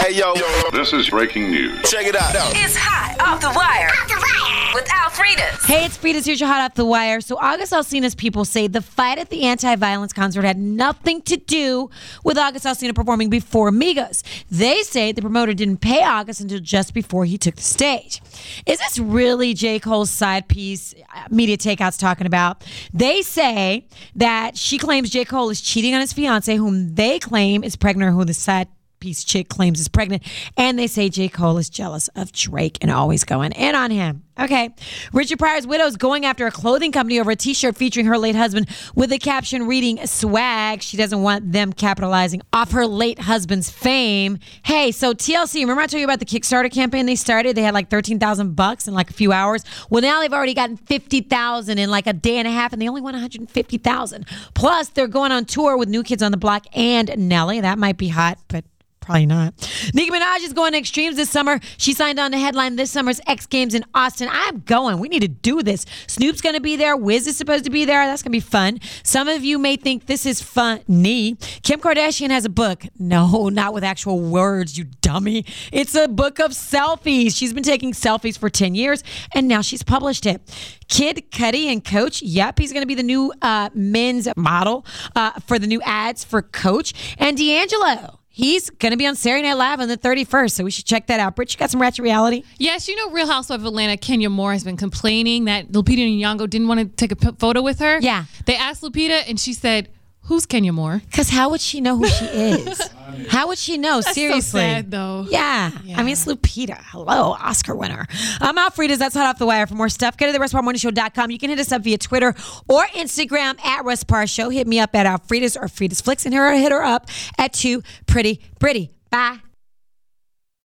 Hey, yo. This is breaking news. Check it out. It's Hot Off the Wire. With Alfredas. Hey, it's Frida's. Here's your Hot Off the Wire. So August Alsina's people say the fight at the anti-violence concert had nothing to do with August Alsina performing before Migos. They say the promoter didn't pay August until just before he took the stage. Is this really J. Cole's side piece Media Takeout's talking about? They say that she claims J. Cole is cheating on his fiance, whom they claim is pregnant, or who the side piece chick claims is pregnant, and they say J. Cole is jealous of Drake and always going in on him. Okay. Richard Pryor's widow is going after a clothing company over a t-shirt featuring her late husband with a caption reading swag. She doesn't want them capitalizing off her late husband's fame. Hey, so TLC, remember I told you about the Kickstarter campaign they started? They had like $13,000 in like a few hours. Well, now they've already gotten $50,000 in like a day and a half, and they only won $150,000. Plus, they're going on tour with New Kids on the Block and Nelly. That might be hot, but probably not. Nicki Minaj is going to extremes this summer. She signed on to headline this summer's X Games in Austin. I'm going. We need to do this. Snoop's going to be there. Wiz is supposed to be there. That's going to be fun. Some of you may think this is funny. Kim Kardashian has a book. No, not with actual words, you dummy. It's a book of selfies. She's been taking selfies for 10 years, and now she's published it. Kid Cudi and Coach. Yep, he's going to be the new men's model for the new ads for Coach. And D'Angelo. He's going to be on Saturday Night Live on the 31st, so we should check that out. Britt, you got some Ratchet Reality? Yes, you know Real Housewife of Atlanta, Kenya Moore has been complaining that Lupita Nyong'o didn't want to take a photo with her. Yeah. They asked Lupita, and she said, who's Kenya Moore? Because how would she know who she is? How would she know? That's Seriously. so sad, though. Yeah. I mean, it's Lupita. Hello, Oscar winner. I'm Alfredas. That's Hot Off the Wire. For more stuff, go to theRustParMorningShow.com. You can hit us up via Twitter or Instagram at Russ Parr Show. Hit me up at Alfredas or Fridas Flicks, and hit her up at 2 Pretty Britty. Bye.